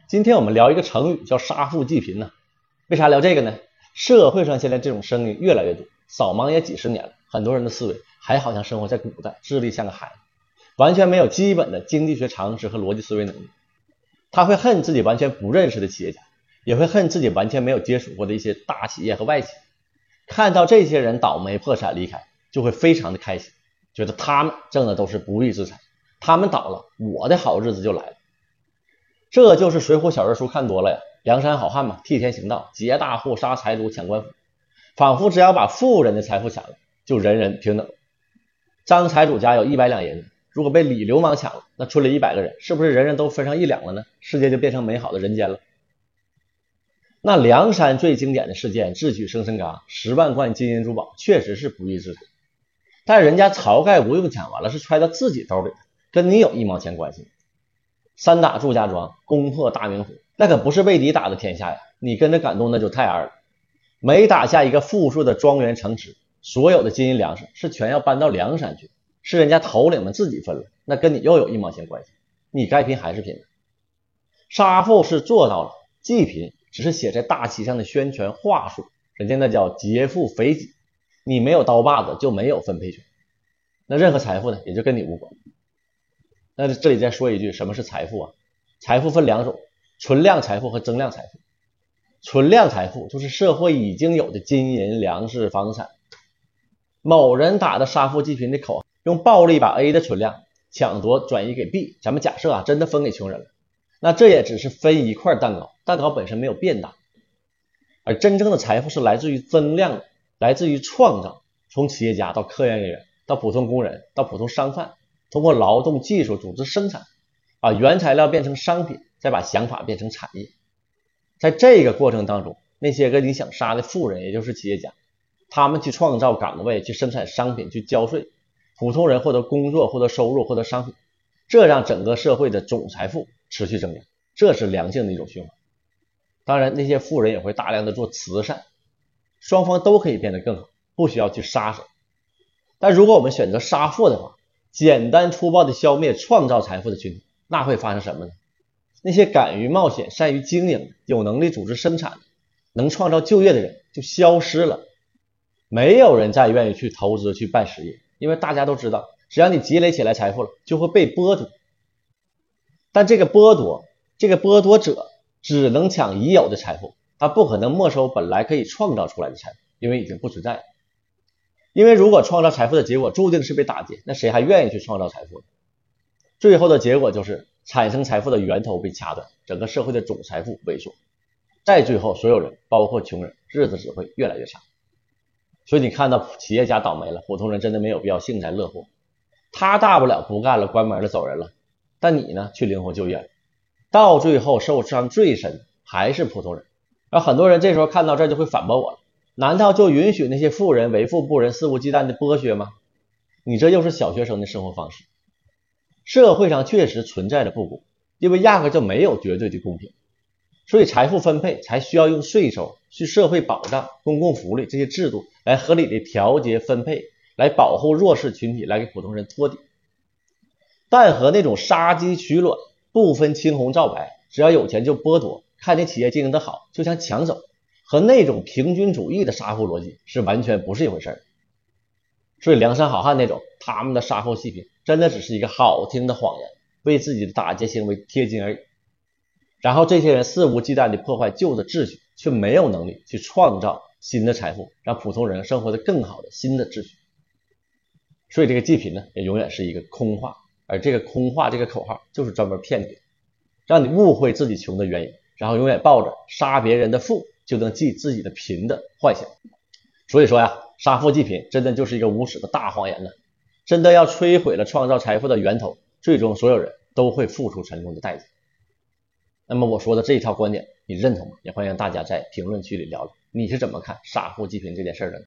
今天我们聊一个成语叫杀富济贫呢。为啥聊这个呢？社会上现在这种声音越来越多，扫盲也几十年了，很多人的思维还好像生活在古代，智力像个孩子，完全没有基本的经济学常识和逻辑思维能力。他会恨自己完全不认识的企业家，也会恨自己完全没有接触过的一些大企业和外企。看到这些人倒霉破产离开，就会非常的开心，觉得他们挣的都是不义之财，他们倒了，我的好日子就来了。这就是水浒小人书看多了呀，梁山好汉嘛，替天行道，劫大户，杀财主，抢官府，仿佛只要把富人的财富抢了，就人人平等。张财主家有100两银子，如果被李流氓抢了，那村里100个人，是不是人人都分上1两了呢？世界就变成美好的人间了。那梁山最经典的事件，智取生辰纲，10万贯金银珠宝，确实是不义之财，但人家晁盖吴用抢完了，是揣到自己兜里的，跟你有1毛钱关系吗？3打祝家庄，攻破大名府，那可不是魏敌打的天下呀，你跟着感动那就太二了。每打下一个富庶的庄园城池，所有的金银粮食是全要搬到梁山去，是人家头领们自己分了，那跟你又有1毛钱关系，你该贫还是贫。杀富是做到了，济贫只是写在大旗上的宣传话术，人家那叫劫富肥己，你没有刀把子就没有分配权，那任何财富呢也就跟你无关。那这里再说一句，什么是财富啊？财富分2种，存量财富和增量财富。存量财富就是社会已经有的金银粮食房产。某人打的杀富济贫的口号，用暴力把 A 的存量抢夺转移给 B， 咱们假设真的分给穷人了，那这也只是分一块蛋糕，蛋糕本身没有变大。而真正的财富是来自于增量的，来自于创造，从企业家到科研人员到普通工人到普通商贩，通过劳动技术组织生产，把原材料变成商品，再把想法变成产业。在这个过程当中，那些个你想杀的富人，也就是企业家，他们去创造岗位，去生产商品，去交税，普通人获得工作，获得收入，获得商品，这让整个社会的总财富持续增长，这是良性的一种循环。当然那些富人也会大量的做慈善，双方都可以变得更好，不需要去杀谁。但如果我们选择杀富的话，简单粗暴的消灭创造财富的群体，那会发生什么呢？那些敢于冒险、善于经营、有能力组织生产、能创造就业的人就消失了。没有人再愿意去投资、去办实业，因为大家都知道，只要你积累起来财富了，就会被剥夺。但这个剥夺者只能抢已有的财富，他不可能没收本来可以创造出来的财富，因为已经不存在了。因为如果创造财富的结果注定是被打劫，那谁还愿意去创造财富呢？最后的结果就是产生财富的源头被掐断，整个社会的总财富萎缩，再最后所有人包括穷人日子只会越来越差。所以你看到企业家倒霉了，普通人真的没有必要幸灾乐祸，他大不了不干了，关门了，走人了，但你呢去灵活就业了，到最后受伤最深还是普通人。而很多人这时候看到这就会反驳我了，难道就允许那些富人为富不仁、肆无忌惮的剥削吗？你这又是小学生的生活方式。社会上确实存在着不公，因为压根就没有绝对的公平，所以财富分配才需要用税收、去社会保障、公共福利这些制度来合理的调节分配，来保护弱势群体，来给普通人托底。但和那种杀鸡取卵、不分青红皂白，只要有钱就剥夺，看你企业经营的好就想抢走，和那种平均主义的杀富逻辑是完全不是一回事。所以梁山好汉那种他们的杀富济贫真的只是一个好听的谎言，为自己的打劫行为贴金而已。然后这些人肆无忌惮地破坏旧的秩序，却没有能力去创造新的财富，让普通人生活的更好的新的秩序。所以这个济贫呢，也永远是一个空话，而这个空话这个口号就是专门骗你的，让你误会自己穷的原因，然后永远抱着杀别人的富就能济自己的贫的幻想。所以说呀，杀富济贫真的就是一个无耻的大谎言呢，真的要摧毁了创造财富的源头，最终所有人都会付出沉重的代价。那么我说的这一套观点你认同吗？也欢迎大家在评论区里聊聊，你是怎么看杀富济贫这件事的呢？